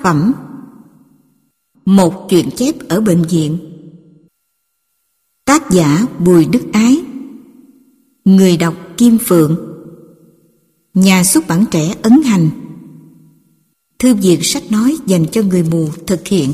phẩm. Một chuyện chép ở bệnh viện. Tác giả Bùi Đức Ái. Người đọc Kim Phượng. Nhà xuất bản Trẻ Ấn Hành. Thư viện sách nói dành cho người mù thực hiện.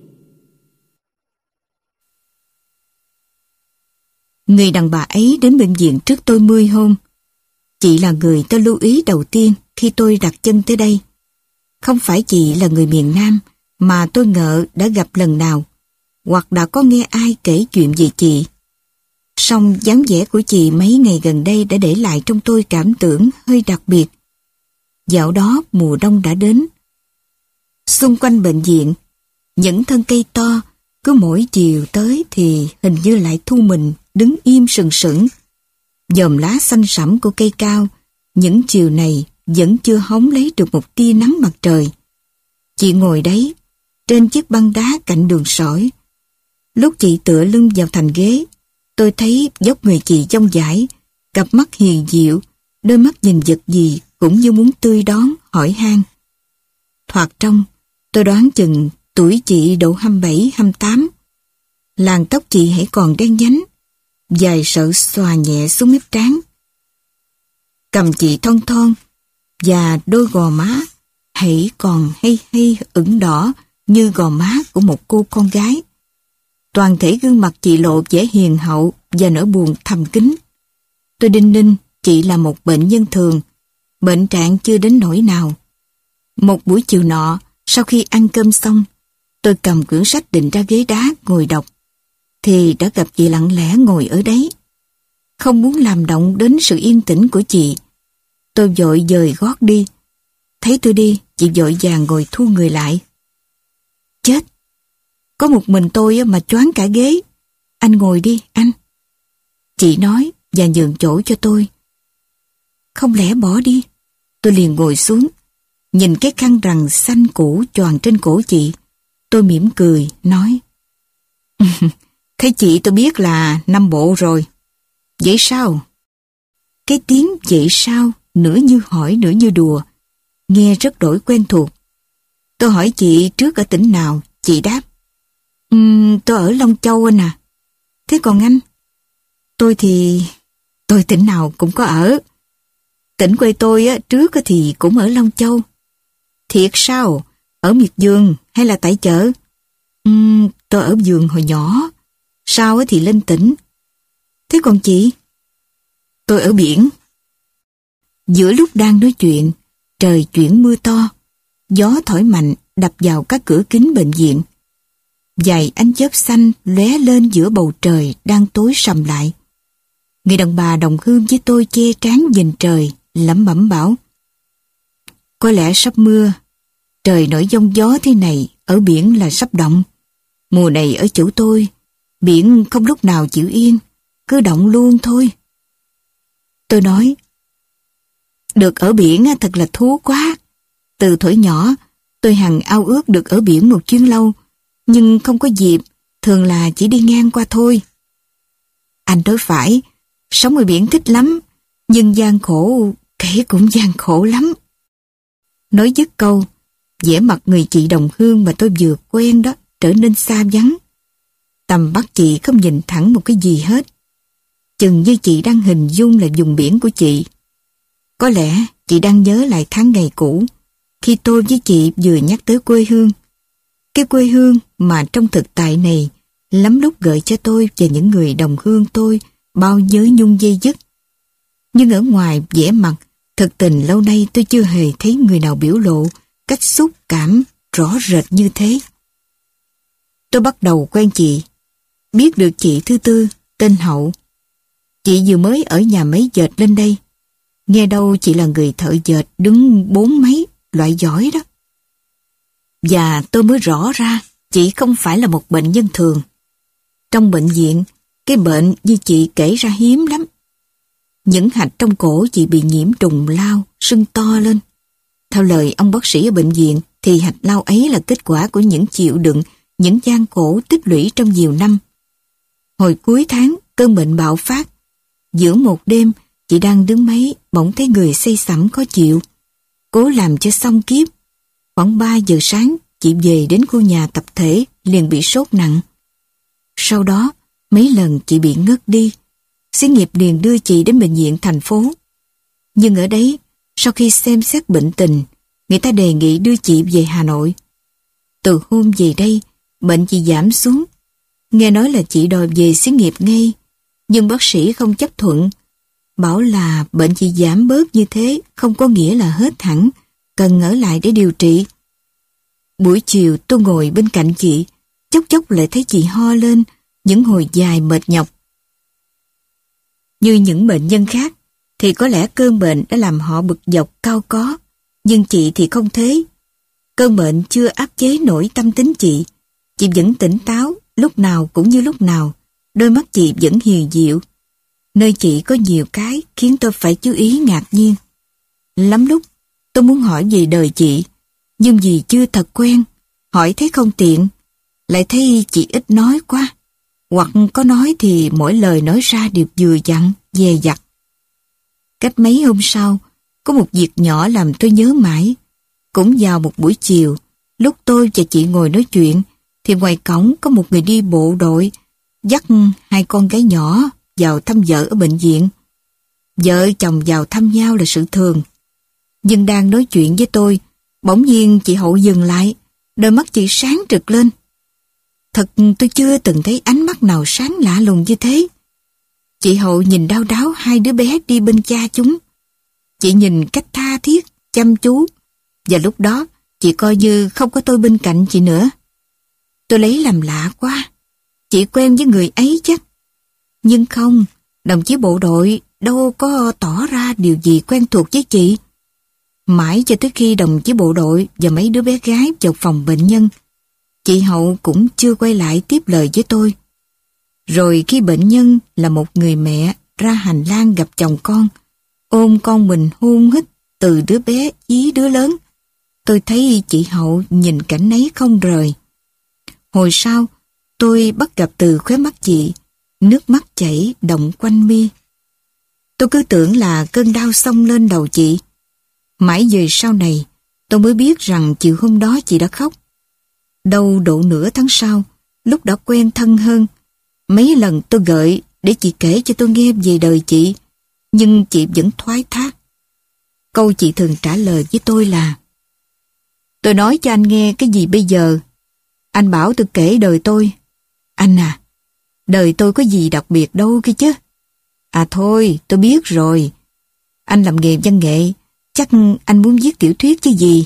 Người đàn bà ấy đến bệnh viện trước tôi 10 hôm. Chị là người tôi lưu ý đầu tiên khi tôi đặt chân tới đây. Không phải chị là người miền Nam mà tôi ngờ đã gặp lần nào, hoặc đã có nghe ai kể chuyện về chị. Song dáng vẻ của chị mấy ngày gần đây đã để lại trong tôi cảm tưởng hơi đặc biệt. Dạo đó mùa đông đã đến. Xung quanh bệnh viện, những thân cây to cứ mỗi chiều tới thì hình như lại thu mình đứng im sừng sững. Chòm lá xanh sẫm của cây cao những chiều này vẫn chưa hóng lấy được một tia nắng mặt trời. Chị ngồi đấy trên chiếc băng đá cạnh đường sỏi. Lúc chị tựa lưng vào thành ghế, tôi thấy dốc người chị dong dãi, cặp mắt hiền diệu, đôi mắt nhìn vật gì cũng như muốn tươi đón, hỏi han. Thoạt trông, tôi đoán chừng tuổi chị độ 27-28. Làn tóc chị hãy còn đen nhánh, dài sợi xòa nhẹ xuống mép trán. Cằm chị thon thon và đôi gò má hãy còn hay ửng đỏ như gò má của một cô con gái. Toàn thể gương mặt chị lộ vẻ hiền hậu và nỗi buồn thầm kín. Tôi đinh ninh chị là một bệnh nhân thường, bệnh trạng chưa đến nỗi nào. Một buổi chiều nọ, sau khi ăn cơm xong, tôi cầm quyển sách định ra ghế đá ngồi đọc, thì đã gặp chị lặng lẽ ngồi ở đấy. Không muốn làm động đến sự yên tĩnh của chị, tôi vội dời gót đi. Thấy tôi đi, chị vội vàng ngồi thu người lại. Chết! Có một mình tôi mà choáng cả ghế. Anh ngồi đi, anh. Chị nói và nhường chỗ cho tôi. Không lẽ bỏ đi? Tôi liền ngồi xuống, nhìn cái khăn rằn xanh cũ choàng trên cổ chị. Tôi mỉm cười, nói. Thấy chị tôi biết là năm bộ rồi. Vậy sao? Cái tiếng vậy sao nửa như hỏi nửa như đùa, nghe rất đổi quen thuộc. Tôi hỏi chị trước ở tỉnh nào, chị đáp. Tôi ở Long Châu anh à. Thế còn anh? Tôi tỉnh nào cũng có ở. Tỉnh quê tôi trước thì cũng ở Long Châu. Thiệt sao? Ở miệt vườn hay là tại chợ? Tôi ở vườn hồi nhỏ. Sau thì lên tỉnh. Thế còn chị? Tôi ở biển. Giữa lúc đang nói chuyện, trời chuyển mưa to. Gió thổi mạnh đập vào các cửa kính bệnh viện. Vài ánh chớp xanh lóe lên giữa bầu trời đang tối sầm lại. Người đàn bà đồng hương với tôi che trán nhìn trời, lẩm bẩm bảo. Có lẽ sắp mưa. Trời nổi giông gió thế này, ở biển là sắp động. Mùa này ở chỗ tôi, biển không lúc nào chịu yên, cứ động luôn thôi. Tôi nói, được ở biển thật là thú quá. Từ thuở nhỏ, tôi hằng ao ước được ở biển một chuyến lâu, nhưng không có dịp, thường là chỉ đi ngang qua thôi. Anh nói phải, sống ở biển thích lắm, nhưng gian khổ, kể cũng gian khổ lắm. Nói dứt câu, vẻ mặt người chị đồng hương mà tôi vừa quen đó trở nên xa vắng. Tầm mắt chị không nhìn thẳng một cái gì hết. Chừng như chị đang hình dung là vùng biển của chị. Có lẽ chị đang nhớ lại tháng ngày cũ, khi tôi với chị vừa nhắc tới quê hương. Cái quê hương mà trong thực tại này lắm lúc gợi cho tôi và những người đồng hương tôi bao nhớ nhung dây dứt. Nhưng ở ngoài vẻ mặt, thực tình lâu nay tôi chưa hề thấy người nào biểu lộ cách xúc cảm rõ rệt như thế. Tôi bắt đầu quen chị, biết được chị thứ tư, tên Hậu. Chị vừa mới ở nhà máy dệt lên đây. Nghe đâu chị là người thợ dệt đứng 4 mấy, loại giỏi đó. Và tôi mới rõ ra chị không phải là một bệnh nhân thường. Trong bệnh viện, cái bệnh như chị kể ra hiếm lắm. Những hạch trong cổ chị bị nhiễm trùng lao, sưng to lên. Theo lời ông bác sĩ ở bệnh viện, thì hạch lao ấy là kết quả của những chịu đựng, những gian khổ tích lũy trong nhiều năm. Hồi cuối tháng, cơn bệnh bạo phát. Giữa một đêm, chị đang đứng máy, bỗng thấy người say sẩm khó chịu. Cố làm cho xong kiếp. Khoảng 3 giờ sáng, chị về đến khu nhà tập thể liền bị sốt nặng. Sau đó, mấy lần chị bị ngất đi. Xí nghiệp liền đưa chị đến bệnh viện thành phố. Nhưng ở đấy, sau khi xem xét bệnh tình, người ta đề nghị đưa chị về Hà Nội. Từ hôm về đây, bệnh chị giảm xuống. Nghe nói là chị đòi về xí nghiệp ngay, nhưng bác sĩ không chấp thuận. Bảo là bệnh chị giảm bớt như thế không có nghĩa là hết hẳn, cần ở lại để điều trị. Buổi chiều tôi ngồi bên cạnh chị, chốc chốc lại thấy chị ho lên, những hồi dài mệt nhọc. Như những bệnh nhân khác, thì có lẽ cơn bệnh đã làm họ bực dọc cau có, nhưng chị thì không thế. Cơn bệnh chưa áp chế nổi tâm tính chị vẫn tỉnh táo, lúc nào cũng như lúc nào, đôi mắt chị vẫn hiền dịu. Nơi chị có nhiều cái khiến tôi phải chú ý ngạc nhiên. Lắm lúc, tôi muốn hỏi về đời chị, nhưng vì chưa thật quen, hỏi thấy không tiện, lại thấy chị ít nói quá, hoặc có nói thì mỗi lời nói ra đều vừa dặn, dè dặt. Cách mấy hôm sau, có một việc nhỏ làm tôi nhớ mãi. Cũng vào một buổi chiều, lúc tôi và chị ngồi nói chuyện, thì ngoài cổng có một người đi bộ đội, dắt hai con gái nhỏ vào thăm vợ ở bệnh viện. Vợ chồng vào thăm nhau là sự thường. Nhưng đang nói chuyện với tôi, bỗng nhiên chị Hậu dừng lại, đôi mắt chị sáng rực lên. Thật tôi chưa từng thấy ánh mắt nào sáng lạ lùng như thế. Chị Hậu nhìn đau đáu hai đứa bé đi bên cha chúng. Chị nhìn cách tha thiết, chăm chú, và lúc đó chị coi như không có tôi bên cạnh chị nữa. Tôi lấy làm lạ quá, chị quen với người ấy chắc. Nhưng không, đồng chí bộ đội đâu có tỏ ra điều gì quen thuộc với chị. Mãi cho tới khi đồng chí bộ đội và mấy đứa bé gái vào phòng bệnh nhân, chị Hậu cũng chưa quay lại tiếp lời với tôi. Rồi khi bệnh nhân là một người mẹ ra hành lang gặp chồng con, ôm con mình hôn hít từ đứa bé chí đứa lớn, tôi thấy chị Hậu nhìn cảnh ấy không rời. Hồi sau, tôi bắt gặp từ khóe mắt chị, nước mắt chảy đọng quanh mi. Tôi cứ tưởng là cơn đau xông lên đầu chị. Mãi về sau này, tôi mới biết rằng chiều hôm đó chị đã khóc. Đâu độ nửa tháng sau, lúc đã quen thân hơn, mấy lần tôi gợi để chị kể cho tôi nghe về đời chị, nhưng chị vẫn thoái thác. Câu chị thường trả lời với tôi là: tôi nói cho anh nghe cái gì bây giờ? Anh bảo tôi kể đời tôi. Anh à, đời tôi có gì đặc biệt đâu kia chứ. À thôi, tôi biết rồi. Anh làm nghề văn nghệ, chắc anh muốn viết tiểu thuyết chứ gì.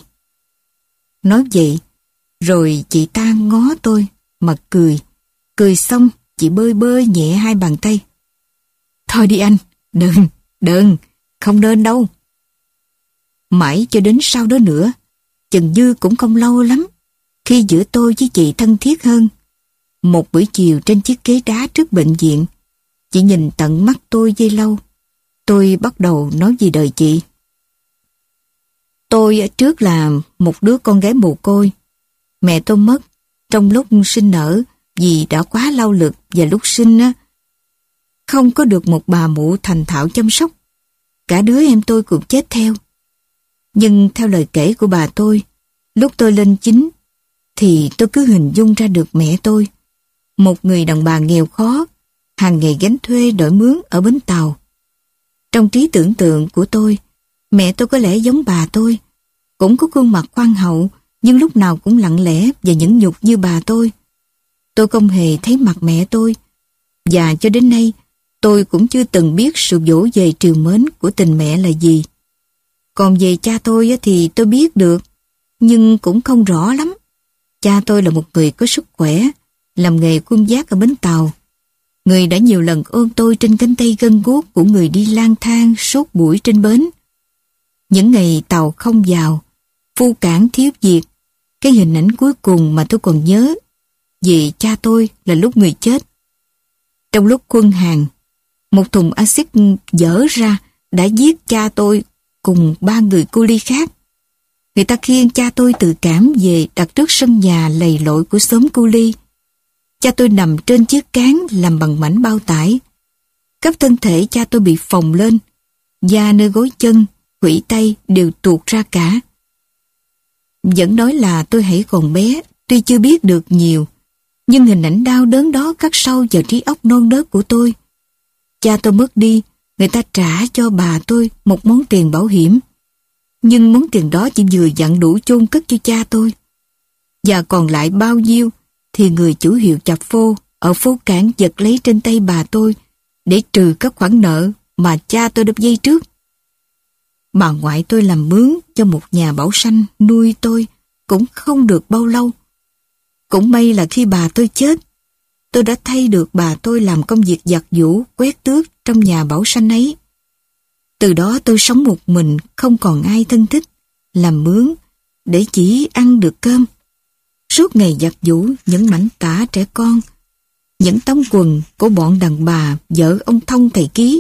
Nói vậy, rồi chị ta ngó tôi, mà cười. Cười xong, chị bơi bơi nhẹ hai bàn tay. Thôi đi anh, đừng, không nên đâu. Mãi cho đến sau đó nữa, chừng như cũng không lâu lắm, khi giữa tôi với chị thân thiết hơn. Một buổi chiều trên chiếc ghế đá trước bệnh viện, chị nhìn tận mắt tôi giây lâu. Tôi bắt đầu nói về đời chị. Tôi trước là một đứa con gái mồ côi. Mẹ tôi mất trong lúc sinh nở vì đã quá lao lực, và lúc sinh không có được một bà mụ thành thạo chăm sóc. Cả đứa em tôi cũng chết theo. Nhưng theo lời kể của bà tôi, lúc tôi lên 9 thì tôi cứ hình dung ra được mẹ tôi, một người đàn bà nghèo khó, hàng ngày gánh thuê đổi mướn ở bến tàu. Trong trí tưởng tượng của tôi, mẹ tôi có lẽ giống bà tôi, cũng có khuôn mặt khoan hậu, nhưng lúc nào cũng lặng lẽ và nhẫn nhục như bà tôi. Tôi không hề thấy mặt mẹ tôi, và cho đến nay tôi cũng chưa từng biết sự dỗ về trìu mến của tình mẹ là gì. Còn về cha tôi thì tôi biết được, nhưng cũng không rõ lắm. Cha tôi là một người có sức khỏe, làm nghề khuân vác ở bến tàu. Người đã nhiều lần ôm tôi trên cánh tay gân guốc của người đi lang thang suốt buổi trên bến. Những ngày tàu không vào, phu cảng thiếu việc, cái hình ảnh cuối cùng mà tôi còn nhớ về cha tôi là lúc người chết. Trong lúc quân hàng, một thùng axit dở ra đã giết cha tôi cùng 3 người cu li khác. Người ta khiêng cha tôi từ cảng về đặt trước sân nhà lầy lội của xóm cu li. Cha tôi nằm trên chiếc cán làm bằng mảnh bao tải. Khắp thân thể cha tôi bị phồng lên, da nơi gối chân, khuỷu tay đều tuột ra cả. Vẫn nói là tôi hãy còn bé, tuy chưa biết được nhiều, nhưng hình ảnh đau đớn đó khắc sâu vào trí óc non nớt của tôi. Cha tôi mất đi, người ta trả cho bà tôi một món tiền bảo hiểm. Nhưng món tiền đó chỉ vừa dặn đủ chôn cất cho cha tôi. Và còn lại bao nhiêu thì người chủ hiệu chập phô ở phố Cảng giật lấy trên tay bà tôi để trừ các khoản nợ mà cha tôi đã vay trước. Bà ngoại tôi làm mướn cho một nhà bảo sanh nuôi tôi cũng không được bao lâu. Cũng may là khi bà tôi chết, tôi đã thay được bà tôi làm công việc giặt giũ, quét tước trong nhà bảo sanh ấy. Từ đó tôi sống một mình, không còn ai thân thích, làm mướn để chỉ ăn được cơm. Suốt ngày giặt giũ những mảnh tả trẻ con, những tấm quần của bọn đàn bà vợ ông Thông thầy Ký.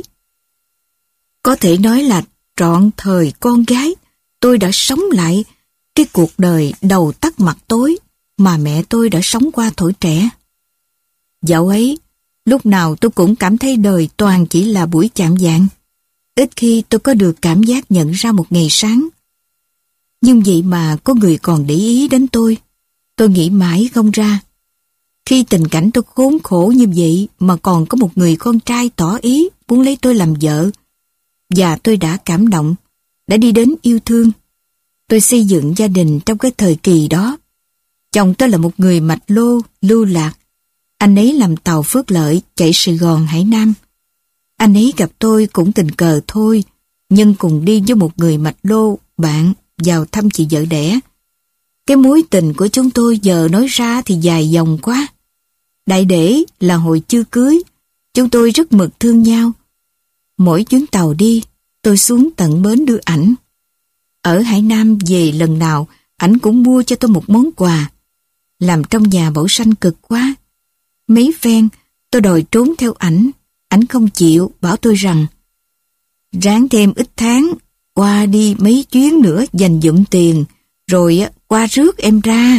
Có thể nói là trọn thời con gái, tôi đã sống lại cái cuộc đời đầu tắt mặt tối mà mẹ tôi đã sống qua thuở trẻ. Dạo ấy, lúc nào tôi cũng cảm thấy đời toàn chỉ là buổi chạm vạng. Ít khi tôi có được cảm giác nhận ra một ngày sáng. Nhưng vậy mà có người còn để ý đến tôi nghĩ mãi không ra. Khi tình cảnh tôi khốn khổ như vậy mà còn có một người con trai tỏ ý muốn lấy tôi làm vợ. Và tôi đã cảm động, đã đi đến yêu thương. Tôi xây dựng gia đình trong cái thời kỳ đó. Chồng tôi là một người mạch lô, lưu lạc. Anh ấy làm tàu Phước Lợi chạy Sài Gòn, Hải Nam. Anh ấy gặp tôi cũng tình cờ thôi, nhưng cùng đi với một người mạch lô, bạn, vào thăm chị vợ đẻ. Cái mối tình của chúng tôi giờ nói ra thì dài dòng quá. Đại để là hồi chưa cưới, chúng tôi rất mực thương nhau. Mỗi chuyến tàu đi, tôi xuống tận bến đưa ảnh. Ở Hải Nam về lần nào, ảnh cũng mua cho tôi một món quà. Làm trong nhà bảo sanh cực quá. Mấy phen, tôi đòi trốn theo ảnh. Ảnh không chịu, bảo tôi rằng ráng thêm ít tháng, qua đi mấy chuyến nữa dành dụm tiền, rồi qua rước em ra.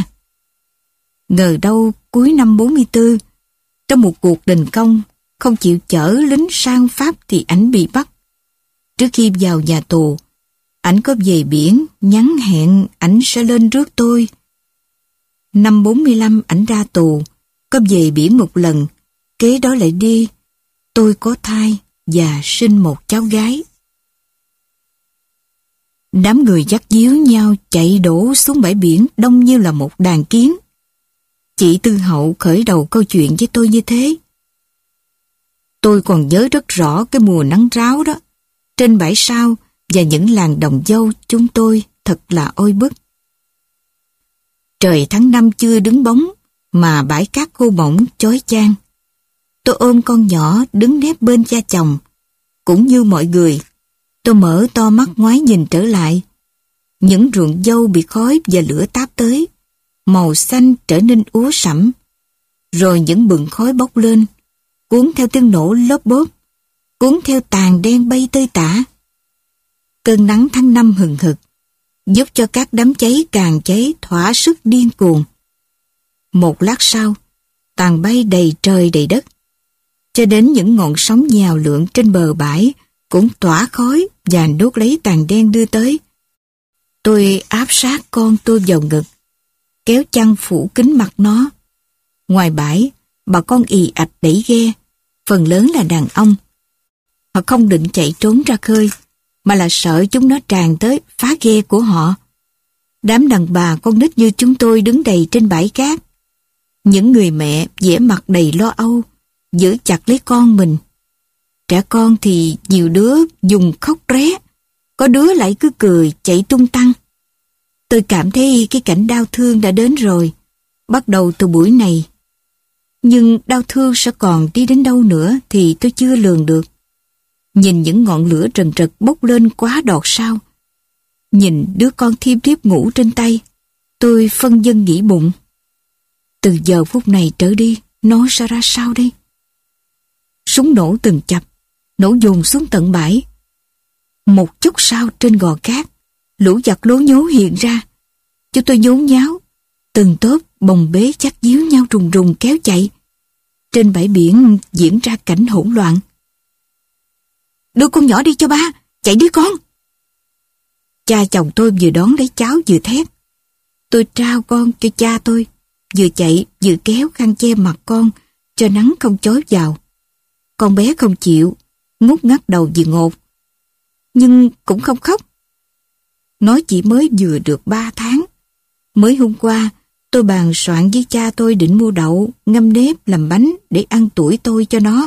Ngờ đâu cuối năm 44, trong một cuộc đình công, không chịu chở lính sang Pháp thì ảnh bị bắt. Trước khi vào nhà tù, ảnh có về biển, nhắn hẹn ảnh sẽ lên rước tôi. Năm 45 ảnh ra tù, có về biển một lần, kế đó lại đi. Tôi có thai và sinh một cháu gái. Đám người dắt díu nhau chạy đổ xuống bãi biển đông như là một đàn kiến. Chị Tư Hậu khởi đầu câu chuyện với tôi như thế. Tôi còn nhớ rất rõ cái mùa nắng ráo đó. Trên bãi sau và những làng đồng dâu chúng tôi thật là oi bức. Trời tháng 5 chưa đứng bóng mà bãi cát khô bỏng chói chang. Tôi ôm con nhỏ đứng nép bên cha chồng. Cũng như mọi người, tôi mở to mắt ngoái nhìn trở lại. Những ruộng dâu bị khói và lửa táp tới, màu xanh trở nên úa sẫm. Rồi những bừng khói bốc lên, cuốn theo tiếng nổ lốp bốp, cuốn theo tàn đen bay tơi tả. Cơn nắng tháng 5 hừng hực, giúp cho các đám cháy càng cháy thỏa sức điên cuồng. Một lát sau, tàn bay đầy trời đầy đất, cho đến những ngọn sóng nhào lượn trên bờ bãi cũng tỏa khói và đốt lấy tàn đen đưa tới. Tôi áp sát con tôi vào ngực, kéo chăn phủ kín mặt nó. Ngoài bãi, bà con ì ạch đẩy ghe, phần lớn là đàn ông. Họ không định chạy trốn ra khơi, mà là sợ chúng nó tràn tới phá ghe của họ. Đám đàn bà con nít như chúng tôi đứng đầy trên bãi cát. Những người mẹ vẻ mặt đầy lo âu, giữ chặt lấy con mình. Trẻ con thì nhiều đứa dùng khóc ré, có đứa lại cứ cười chạy tung tăng. Tôi cảm thấy cái cảnh đau thương đã đến rồi, bắt đầu từ buổi này. Nhưng đau thương sẽ còn đi đến đâu nữa thì tôi chưa lường được. Nhìn những ngọn lửa rần rật bốc lên quá đọt sao. Nhìn đứa con thiêm thiếp ngủ trên tay, tôi phân vân nghĩ bụng. Từ giờ phút này trở đi, nó sẽ ra sao đây? Súng nổ từng chập, nổ dồn xuống tận bãi. Một chút sau trên gò cát, lũ giặc lố nhố hiện ra. Chúng tôi nhốn nháo, từng tốp bồng bế chắc díu nhau rùng rùng kéo chạy. Trên bãi biển diễn ra cảnh hỗn loạn. Đưa con nhỏ đi cho ba, chạy đi con. Cha chồng tôi vừa đón lấy cháu vừa thét. Tôi trao con cho cha tôi, vừa chạy vừa kéo khăn che mặt con cho nắng không chói vào. Con bé không chịu, ngút ngắt đầu vì ngột, nhưng cũng không khóc. Nó chỉ mới vừa được 3 tháng. Mới hôm qua, tôi bàn soạn với cha tôi định mua đậu, ngâm nếp làm bánh để ăn tuổi tôi cho nó.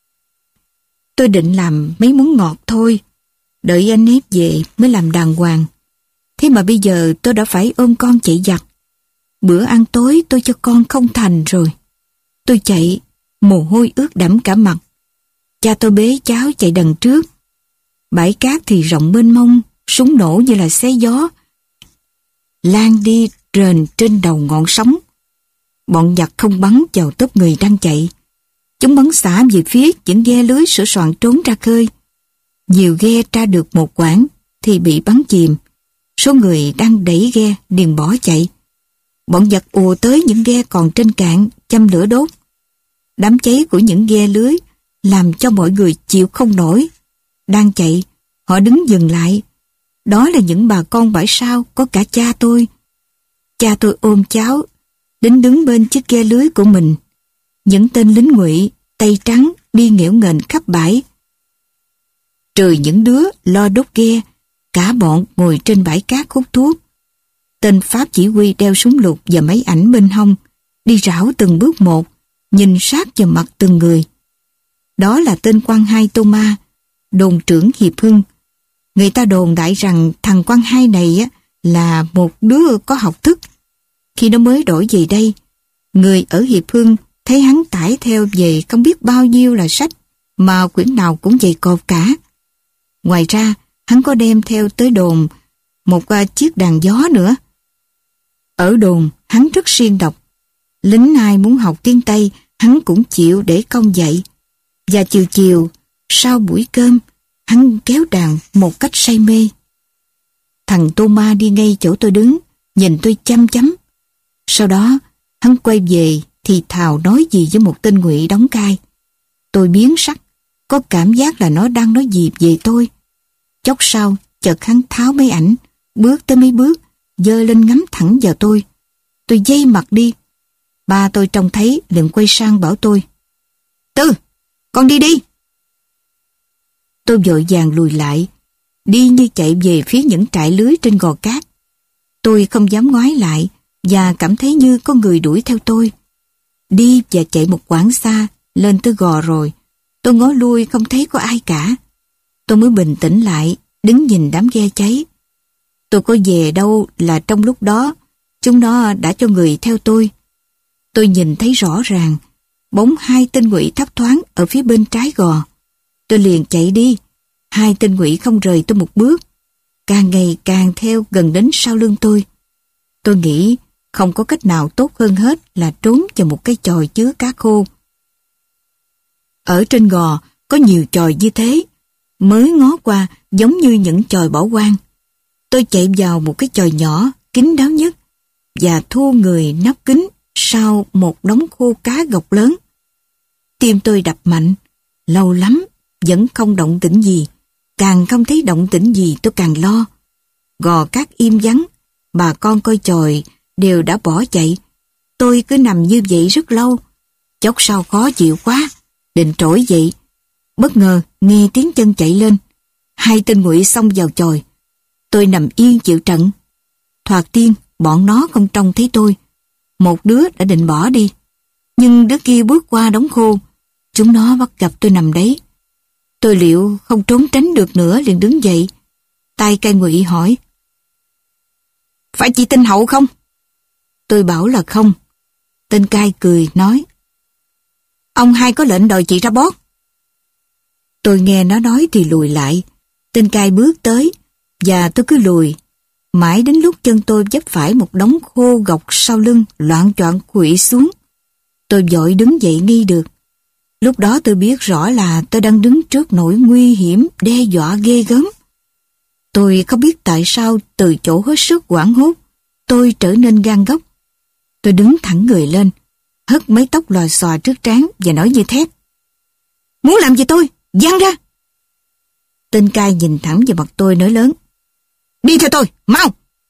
Tôi định làm mấy món ngọt thôi, đợi anh nếp về mới làm đàng hoàng. Thế mà bây giờ tôi đã phải ôm con chạy vặt. Bữa ăn tối tôi cho con không thành rồi. Tôi chạy, mồ hôi ướt đẫm cả mặt. Cha tôi bế cháu chạy đằng trước. Bãi cát thì rộng mênh mông, súng nổ như là xé gió, lan đi rền trên đầu ngọn sóng. Bọn giặc không bắn vào tốp người đang chạy. Chúng bắn xả về phía những ghe lưới sửa soạn trốn ra khơi. Nhiều ghe tra được một quãng thì bị bắn chìm. Số người đang đẩy ghe liền bỏ chạy. Bọn giặc ùa tới những ghe còn trên cạn, châm lửa đốt. Đám cháy của những ghe lưới làm cho mọi người chịu không nổi. Đang chạy, họ đứng dừng lại. Đó là những bà con bãi sau, có cả cha tôi. Cha tôi ôm cháu, đứng bên chiếc ghe lưới của mình. Những tên lính ngụy, tay trắng đi nghễu nghênh khắp bãi. Trừ những đứa lo đốt ghe, cả bọn ngồi trên bãi cát hút thuốc. Tên Pháp chỉ huy đeo súng lục và máy ảnh bên hông, đi rảo từng bước một, nhìn sát vào mặt từng người. Đó là tên Quang Hai Thomas, đồn trưởng Hiệp Hưng. Người ta đồn đại rằng thằng Quang Hai này là một đứa có học thức. Khi nó mới đổi về đây, người ở Hiệp Hưng thấy hắn tải theo về không biết bao nhiêu là sách, mà quyển nào cũng dày cộp cả. Ngoài ra, hắn có đem theo tới đồn một chiếc đàn gió nữa. Ở đồn, hắn rất siêng đọc. Lính ai muốn học tiếng Tây, hắn cũng chịu để công dạy. Và chiều chiều, sau buổi cơm, hắn kéo đàn một cách say mê. Thằng Thomas đi ngay chỗ tôi đứng, nhìn tôi chăm chăm. Sau đó, hắn quay về thì thào nói gì với một tên ngụy đóng cai. Tôi biến sắc, có cảm giác là nó đang nói gì về tôi. Chốc sau, chợt hắn tháo máy ảnh, bước tới mấy bước, giơ lên ngắm thẳng vào tôi. Tôi giây mặt đi. Ba tôi trông thấy liền quay sang bảo tôi: Tư, con đi đi. Tôi vội vàng lùi lại, đi như chạy về phía những trại lưới trên gò cát. Tôi không dám ngoái lại và cảm thấy như có người đuổi theo tôi. Đi và chạy một quãng xa, lên tới gò rồi, tôi ngó lui không thấy có ai cả. Tôi mới bình tĩnh lại, đứng nhìn đám ghe cháy. Tôi có về đâu là trong lúc đó, chúng nó đã cho người theo tôi. Tôi nhìn thấy rõ ràng, bóng 2 tên ngụy thấp thoáng ở phía bên trái gò. Tôi liền chạy đi, 2 tên ngụy không rời tôi một bước, càng ngày càng theo gần đến sau lưng tôi. Tôi nghĩ không có cách nào tốt hơn hết là trốn vào một cái chòi chứa cá khô. Ở trên gò có nhiều chòi như thế, mới ngó qua giống như những chòi bỏ hoang. Tôi chạy vào một cái chòi nhỏ, kín đáo nhất, và thu người nắp kín sau một đống khô cá gọc lớn. Tim tôi đập mạnh, lâu lắm, vẫn không động tĩnh gì. Càng không thấy động tĩnh gì tôi càng lo. Gò cát im vắng, bà con coi chòi đều đã bỏ chạy. Tôi cứ nằm như vậy rất lâu. Chốc sau khó chịu quá, định trỗi dậy. Bất ngờ nghe tiếng chân chạy lên. 2 tên ngụy xông vào chòi. Tôi nằm yên chịu trận. Thoạt tiên bọn nó không trông thấy tôi. Một đứa đã định bỏ đi, nhưng đứa kia bước qua đống khô. Chúng nó bắt gặp tôi nằm đấy. Tôi liệu không trốn tránh được nữa liền đứng dậy. Tay cai ngụy hỏi: Phải chị tên Hậu không? Tôi bảo là không. Tên cai cười nói: Ông hai có lệnh đòi chị ra bót. Tôi nghe nó nói thì lùi lại. Tên cai bước tới và tôi cứ lùi. Mãi đến lúc chân tôi vấp phải một đống khô gọc sau lưng, loạng choạng khuỵu xuống. Tôi vội đứng dậy nghi được. Lúc đó tôi biết rõ là tôi đang đứng trước nỗi nguy hiểm đe dọa ghê gớm. Tôi không biết tại sao từ chỗ hết sức hoảng hốt, tôi trở nên gan góc. Tôi đứng thẳng người lên, hất mái tóc lòa xòa trước trán và nói như thét: Muốn làm gì tôi? Giang ra! Tên cai nhìn thẳng vào mặt tôi nói lớn: Đi theo tôi, mau!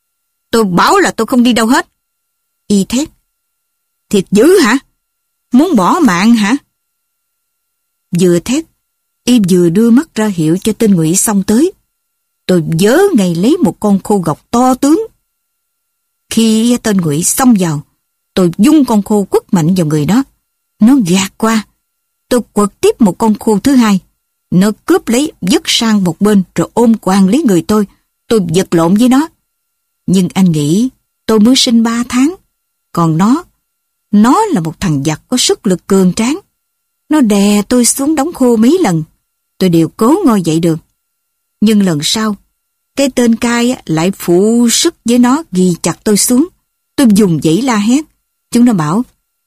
Tôi bảo là tôi không đi đâu hết. Y thét. Thiệt dữ hả? Muốn bỏ mạng hả? Vừa thét, Y vừa đưa mắt ra hiệu cho tên ngụy xông tới. Tôi vớ ngay lấy một con khô gọc to tướng. Khi tên ngụy xông vào, tôi vung con khô quất mạnh vào người nó. Nó gạt qua. Tôi quật tiếp một con khô thứ hai. Nó cướp lấy, vứt sang một bên rồi ôm quàng lấy người tôi. Tôi vật lộn với nó. Nhưng anh nghĩ tôi mới sinh 3 tháng. Còn nó là một thằng giặc có sức lực cường tráng. Nó đè tôi xuống đống khô mấy lần. Tôi đều cố ngồi dậy được. Nhưng lần sau, cái tên cai lại phụ sức với nó ghi chặt tôi xuống. Tôi dùng dãy la hét. Chúng nó bảo,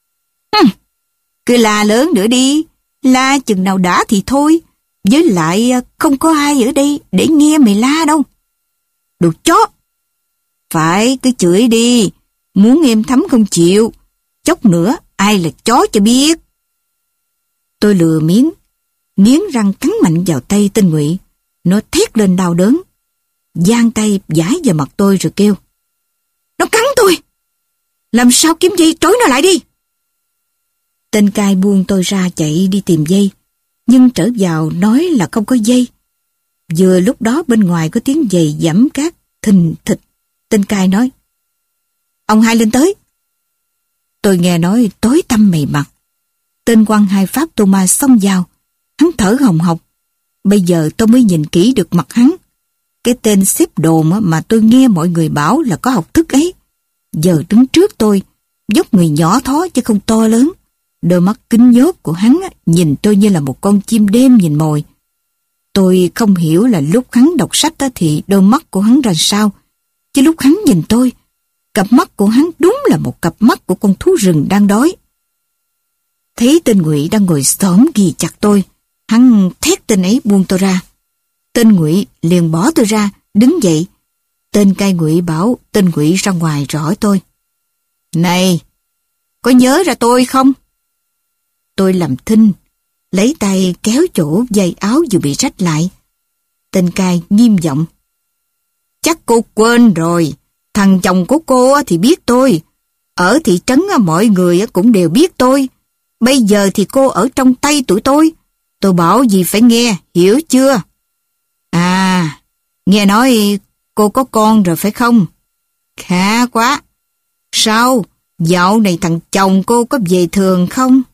cứ la lớn nữa đi. La chừng nào đã thì thôi. Với lại không có ai ở đây để nghe mày la đâu. Đồ chó. Phải cứ chửi đi. Muốn êm thấm không chịu. Chốc nữa ai là chó cho biết. Tôi lừa miếng, nghiến răng cắn mạnh vào tay tên ngụy. Nó thét lên đau đớn, giang tay vãi vào mặt tôi rồi kêu, nó cắn tôi. Làm sao kiếm dây trói nó lại đi. Tên cai buông tôi ra chạy đi tìm dây, nhưng trở vào nói là không có dây. Vừa lúc đó bên ngoài có tiếng giày giẫm cát thình thịch. Tên cai nói, ông hai lên tới. Tôi nghe nói tối tăm mày mặt. Tên quan hai Pháp Thomas xông vào. Hắn thở hồng hộc. Bây giờ tôi mới nhìn kỹ được mặt hắn. Cái tên xếp đồn mà tôi nghe mọi người bảo là có học thức ấy. Giờ đứng trước tôi, dốc người nhỏ thó chứ không to lớn. Đôi mắt kính nhốt của hắn nhìn tôi như là một con chim đêm nhìn mồi. Tôi không hiểu là lúc hắn đọc sách thì đôi mắt của hắn ra sao. Chứ lúc hắn nhìn tôi, cặp mắt của hắn đúng là một cặp mắt của con thú rừng đang đói. Thấy tên ngụy đang ngồi xổm ghì chặt tôi, hắn thét tên ấy buông tôi ra. Tên ngụy liền bỏ tôi ra, đứng dậy. Tên cai ngụy bảo tên ngụy ra ngoài hỏi tôi. Này, có nhớ ra tôi không? Tôi làm thinh, lấy tay kéo chỗ dây áo vừa bị rách lại. Tên cai nghiêm giọng. Chắc cô quên rồi, thằng chồng của cô thì biết tôi. Ở thị trấn mọi người cũng đều biết tôi. Bây giờ thì cô ở trong tay tụi tôi. Tôi bảo gì phải nghe, hiểu chưa? À, nghe nói cô có con rồi phải không? Khá quá. Sao, dạo này thằng chồng cô có về thường không?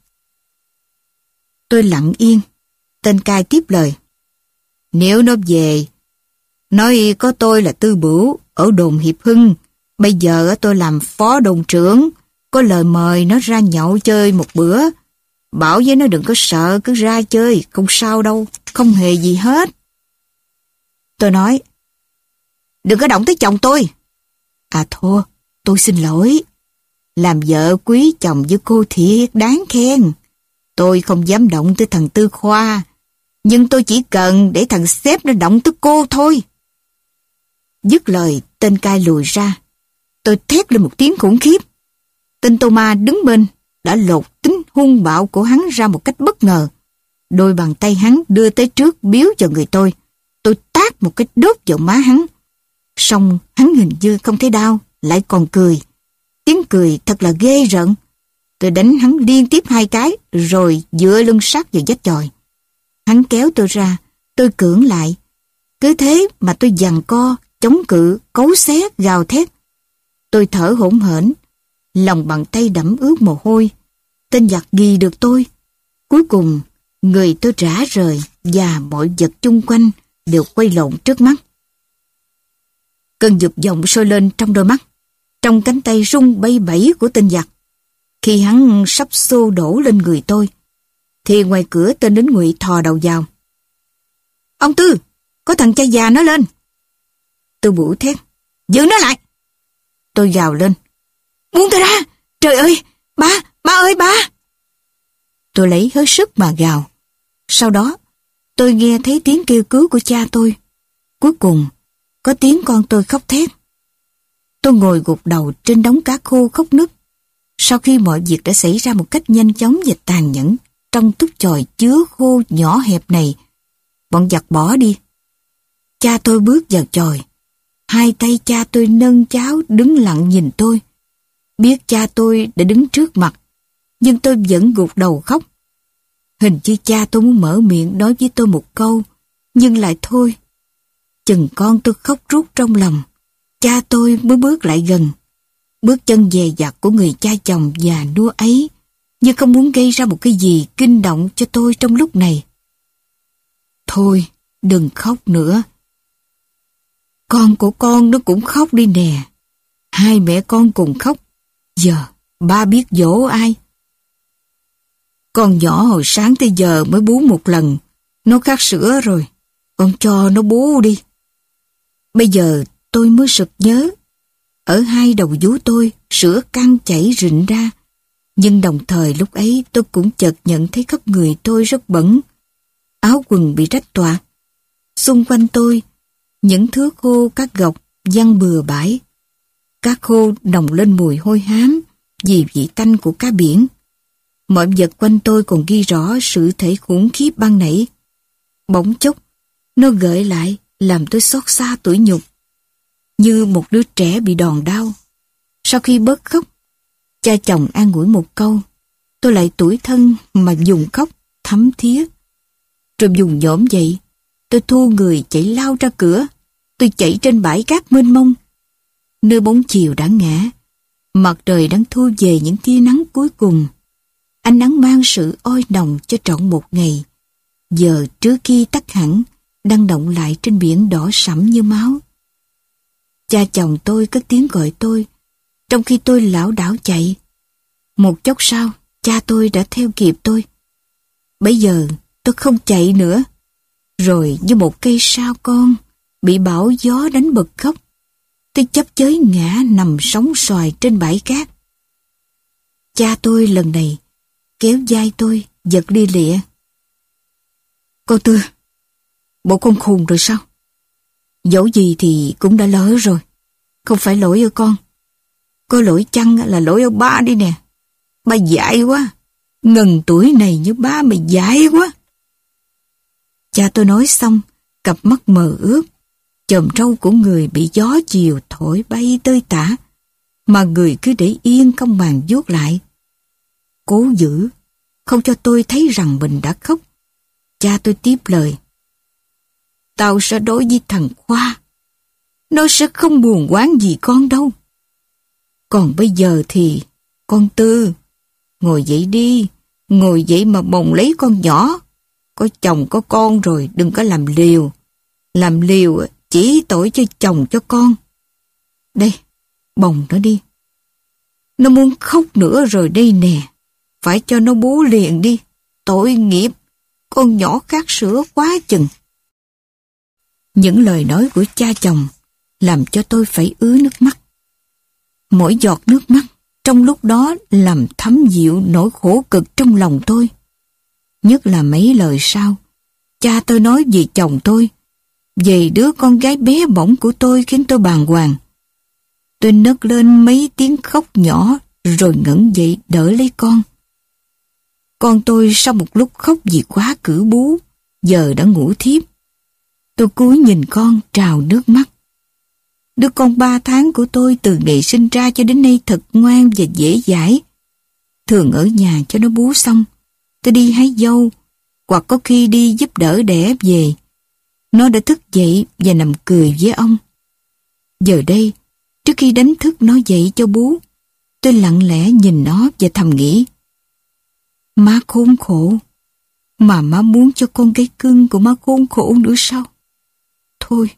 Tôi lặng yên. Tên cai tiếp lời. Nếu nó về, nói có tôi là Tư Bửu ở đồn Hiệp Hưng. Bây giờ tôi làm phó đồn trưởng. Có lời mời nó ra nhậu chơi một bữa. Bảo với nó đừng có sợ, cứ ra chơi, không sao đâu, không hề gì hết. Tôi nói, đừng có động tới chồng tôi. À thua, tôi xin lỗi. Làm vợ quý chồng với cô thiệt đáng khen. Tôi không dám động tới thằng Tư Khoa, nhưng tôi chỉ cần để thằng sếp nó động tới cô thôi. Dứt lời, tên cai lùi ra. Tôi thét lên một tiếng khủng khiếp. Tên Thomas đứng bên đã lột tính hung bạo của hắn ra một cách bất ngờ. Đôi bàn tay hắn đưa tới trước biếu vào người tôi. Tôi tát một cái đốt vào má hắn. Song hắn hình như không thấy đau, lại còn cười. Tiếng cười thật là ghê rợn. Tôi đánh hắn liên tiếp 2 cái, rồi dựa lưng sát vào vách chòi. Hắn kéo tôi ra, tôi cưỡng lại. Cứ thế mà tôi giằng co, chống cự, cấu xé, gào thét. Tôi thở hổn hển, lòng bàn tay đẫm ướt mồ hôi. Tên giặc ghi được tôi. Cuối cùng, người tôi rã rời và mọi vật chung quanh đều quay lộn trước mắt. Cơn dục vọng sôi lên trong đôi mắt, trong cánh tay rung bay bẩy của tên giặc. Khi hắn sắp xô đổ lên người tôi, thì ngoài cửa tên lính ngụy thò đầu vào. Ông Tư, có thằng cha già nó lên. Tư Bửu thét, giữ nó lại. Tôi gào lên, buông tôi ra, trời ơi, ba ơi ba. Tôi lấy hết sức mà gào. Sau đó, tôi nghe thấy tiếng kêu cứu của cha tôi. Cuối cùng, có tiếng con tôi khóc thét. Tôi ngồi gục đầu trên đống cá khô khóc nức. Sau khi mọi việc đã xảy ra một cách nhanh chóng và tàn nhẫn, trong túp chòi chứa khô nhỏ hẹp này, bọn giặc bỏ đi. Cha tôi bước vào chòi. Hai tay cha tôi nâng cháo đứng lặng nhìn tôi. Biết cha tôi đã đứng trước mặt, nhưng tôi vẫn gục đầu khóc. Hình như cha tôi muốn mở miệng nói với tôi một câu, nhưng lại thôi. Chừng con tôi khóc rút trong lòng, cha tôi mới bước lại gần. Bước chân dè dặt của người cha chồng già nua ấy, như không muốn gây ra một cái gì kinh động cho tôi trong lúc này. Thôi, đừng khóc nữa. Con của con nó cũng khóc đi nè. Hai mẹ con cùng khóc. Giờ, ba biết dỗ ai? Con nhỏ hồi sáng tới giờ mới bú một lần. Nó khát sữa rồi. Con cho nó bú đi. Bây giờ tôi mới sực nhớ. Ở hai đầu vú tôi, sữa căng chảy rịn ra. Nhưng đồng thời lúc ấy tôi cũng chợt nhận thấy khắp người tôi rất bẩn. Áo quần bị rách toạc. Xung quanh tôi, những thứ khô các gọc văng bừa bãi. Cá khô nồng lên mùi hôi hám vì vị tanh của cá biển. Mọi vật quanh tôi còn ghi rõ sự thể khủng khiếp ban nãy. Bỗng chốc, nó gợi lại làm tôi xót xa tủi nhục. Như một đứa trẻ bị đòn đau. Sau khi bớt khóc, cha chồng an ủi một câu, tôi lại tủi thân mà dùng khóc thấm thía. Rồi dùng nhổm dậy, tôi thu người chạy lao ra cửa. Tôi chạy trên bãi cát mênh mông. Nơi bóng chiều đã ngã, mặt trời đang thu về những tia nắng cuối cùng. Ánh nắng mang sự oi nồng cho trọn một ngày. Giờ trước khi tắt hẳn, đang động lại trên biển đỏ sẫm như máu. Cha chồng tôi cất tiếng gọi tôi, trong khi tôi lảo đảo chạy. Một chốc sau, cha tôi đã theo kịp tôi. Bây giờ, tôi không chạy nữa. Rồi như một cây sao con, bị bão gió đánh bật khóc. Tôi chấp chới ngã nằm sóng xoài trên bãi cát. Cha tôi lần này kéo vai tôi, giật lia lịa. Cô Tư, bộ con khùng rồi sao? Dẫu gì thì cũng đã lỡ rồi. Không phải lỗi ở con. Có lỗi chăng là lỗi ở ba đi nè. Ba dại quá. Ngần tuổi này như ba mày dại quá. Cha tôi nói xong, cặp mắt mờ ướt, chòm râu của người bị gió chiều thổi bay tơi tả, mà người cứ để yên không màng vuốt lại. Cố giữ, không cho tôi thấy rằng mình đã khóc. Cha tôi tiếp lời. Tao sẽ đối với thằng Khoa. Nó sẽ không buồn quán gì con đâu. Còn bây giờ thì, con Tư, ngồi dậy đi, ngồi dậy mà bồng lấy con nhỏ. Có chồng có con rồi, đừng có làm liều. Làm liều chỉ tội cho chồng cho con. Đây, bồng nó đi. Nó muốn khóc nữa rồi đây nè. Phải cho nó bú liền đi. Tội nghiệp, con nhỏ khát sữa quá chừng. Những lời nói của cha chồng làm cho tôi phải ứa nước mắt. Mỗi giọt nước mắt trong lúc đó làm thấm dịu nỗi khổ cực trong lòng tôi. Nhất là mấy lời sau, cha tôi nói về chồng tôi, về đứa con gái bé bỏng của tôi khiến tôi bàng hoàng. Tôi nấc lên mấy tiếng khóc nhỏ rồi ngẩng dậy đỡ lấy con. Con tôi sau một lúc khóc vì quá cử bú, giờ đã ngủ thiếp. Tôi cúi nhìn con trào nước mắt. Đứa con 3 tháng của tôi từ ngày sinh ra cho đến nay thật ngoan và dễ dãi. Thường ở nhà cho nó bú xong, tôi đi hái dâu, hoặc có khi đi giúp đỡ đẻ về. Nó đã thức dậy và nằm cười với ông. Giờ đây, trước khi đánh thức nó dậy cho bú, tôi lặng lẽ nhìn nó và thầm nghĩ. Má khốn khổ, mà má muốn cho con gái cưng của má khốn khổ nữa sao? Thôi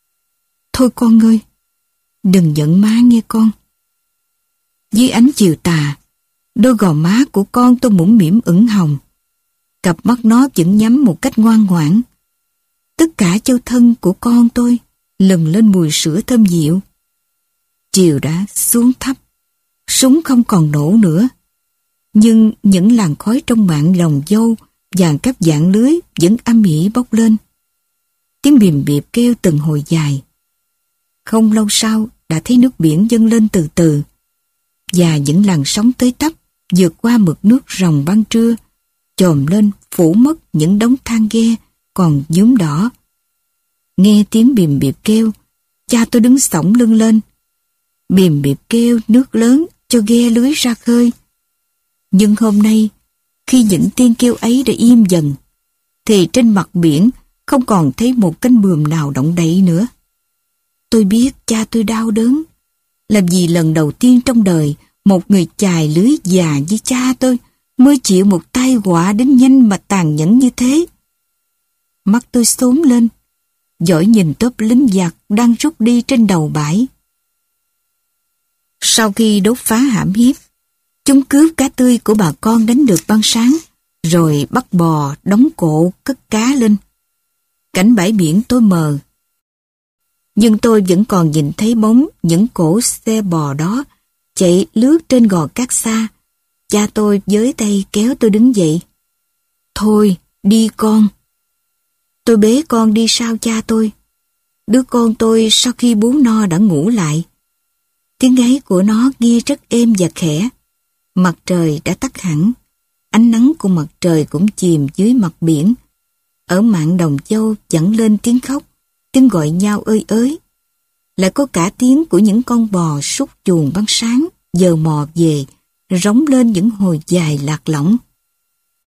con ơi, đừng giận má nghe con. Dưới ánh chiều tà, đôi gò má của con tôi mũm mĩm ửng hồng. Cặp mắt nó vẫn nhắm một cách ngoan ngoãn. Tất cả châu thân của con tôi lừng lên mùi sữa thơm dịu. Chiều đã xuống thấp, súng không còn nổ nữa. Nhưng những làn khói trong mạng lồng dâu và các dạng lưới vẫn âm ỉ bốc lên. Tiếng bìm bịp kêu từng hồi dài. Không lâu sau đã thấy nước biển dâng lên từ từ, và những làn sóng tới tấp vượt qua mực nước ròng ban trưa, chồm lên phủ mất những đống than ghe còn nhuốm đỏ. Nghe tiếng bìm bịp kêu, Cha tôi đứng xổm lưng lên, bìm bịp kêu nước lớn cho ghe lưới ra khơi. Nhưng hôm nay, khi những tiếng kêu ấy đã im dần, thì trên mặt biển không còn thấy một cánh buồm nào động đậy nữa. Tôi biết cha tôi đau đớn, làm gì lần đầu tiên trong đời một người chài lưới già như cha tôi mới chịu một tai họa đến nhanh mà tàn nhẫn như thế. Mắt tôi xốn lên, dõi nhìn tốp lính giặc đang rút đi trên đầu bãi. Sau khi đốt phá hãm hiếp, chúng cướp cá tươi của bà con đánh được ban sáng, rồi bắt bò, đóng cộ, cất cá lên. Cảnh bãi biển tối mờ. Nhưng tôi vẫn còn nhìn thấy bóng những cỗ xe bò đó chạy lướt trên gò cát xa. Cha tôi với tay kéo tôi đứng dậy. Thôi, đi con. Tôi bế con đi sau cha tôi. Đứa con tôi sau khi bú no đã ngủ lại. Tiếng gáy của nó nghe rất êm và khẽ. Mặt trời đã tắt hẳn. Ánh nắng của mặt trời cũng chìm dưới mặt biển. Ở mạn Đồng Châu vẳng lên tiếng khóc, tiếng gọi nhau ơi ới. Lại có cả tiếng của những con bò súc chuồng ban sáng, giờ mò về, rống lên những hồi dài lạc lõng.